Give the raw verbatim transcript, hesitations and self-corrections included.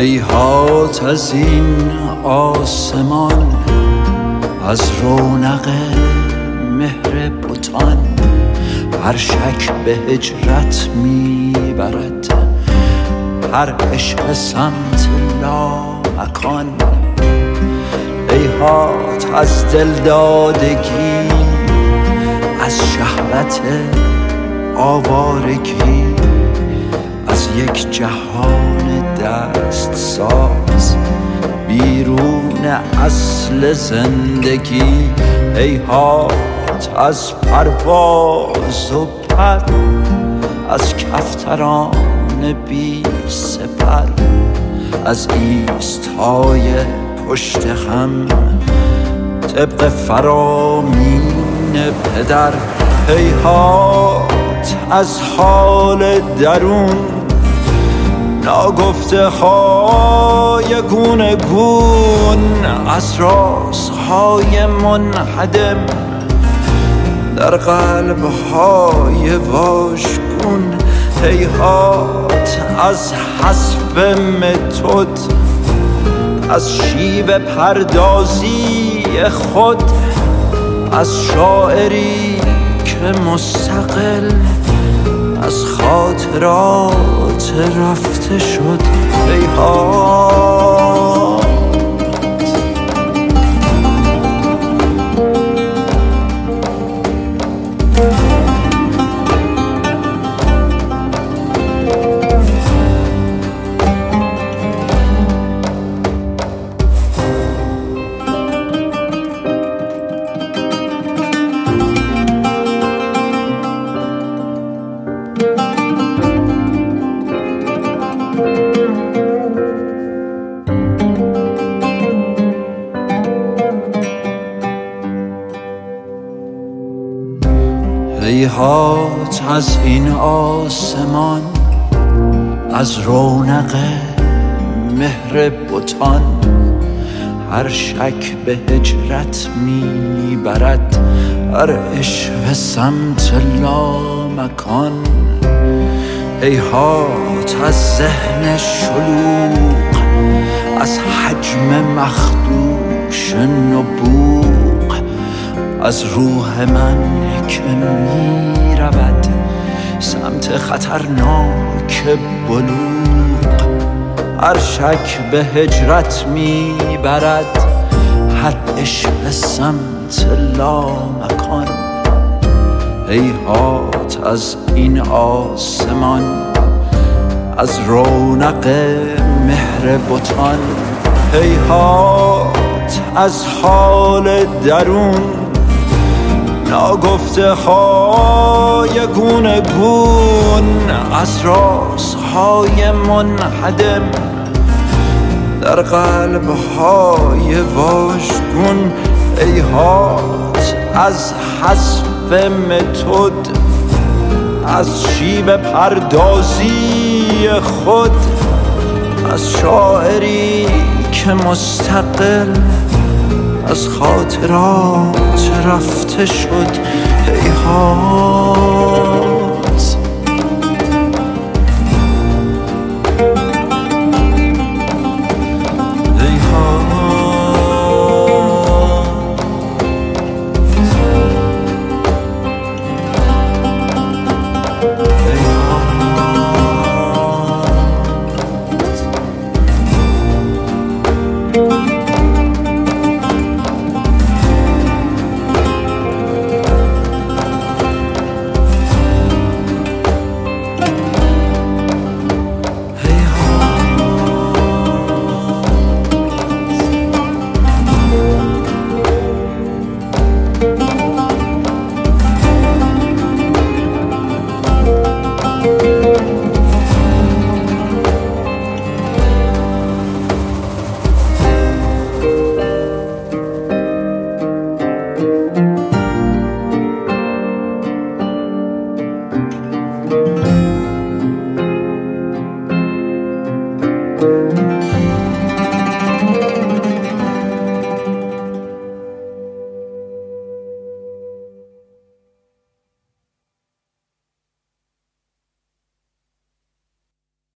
هیهات از این آسمان، از رونق مهر بتان، هر شک به هجرت میبرد، هر عشق سمت لامکان. هیهات از دلدادگی، از شهوت آوارگی، از یک جهان دست ساز بیرون اصل زندگی. هیهات از پرواز و پر، از کفتران بی سپر، از ایستای پشت هم طبق فرامین پدر. هیهات از حال درون، ناگفته های گونه گون، از رازهای منهدم در قلب های واژگون. هیهات از حسب متد، از شیوه پردازی خود، از شاعری که مستقل از خاطرات رفته شد. هیهات هیهات از این آسمان، از رونق مهر بتان، هر شک به هجرت میبرد، هر عشق سمت لامکان. هیهات از ذهن شلوغ، از حجم مخدوش نبوغ، از روح من که می رود سمت خطرناک بلوغ. هر شک به هجرت می برد، هر عشق سمت لامکان. هیهات از این آسمان، از رونق مهر بتان. هیهات از حال درون، ناگفته های گونه گون، از رازهای منهدم در قلب های واژگون. هیهات از حسب متد، از شیوه پردازی خود، از شاعری که مستقل از خاطرات رفته شد. هیهات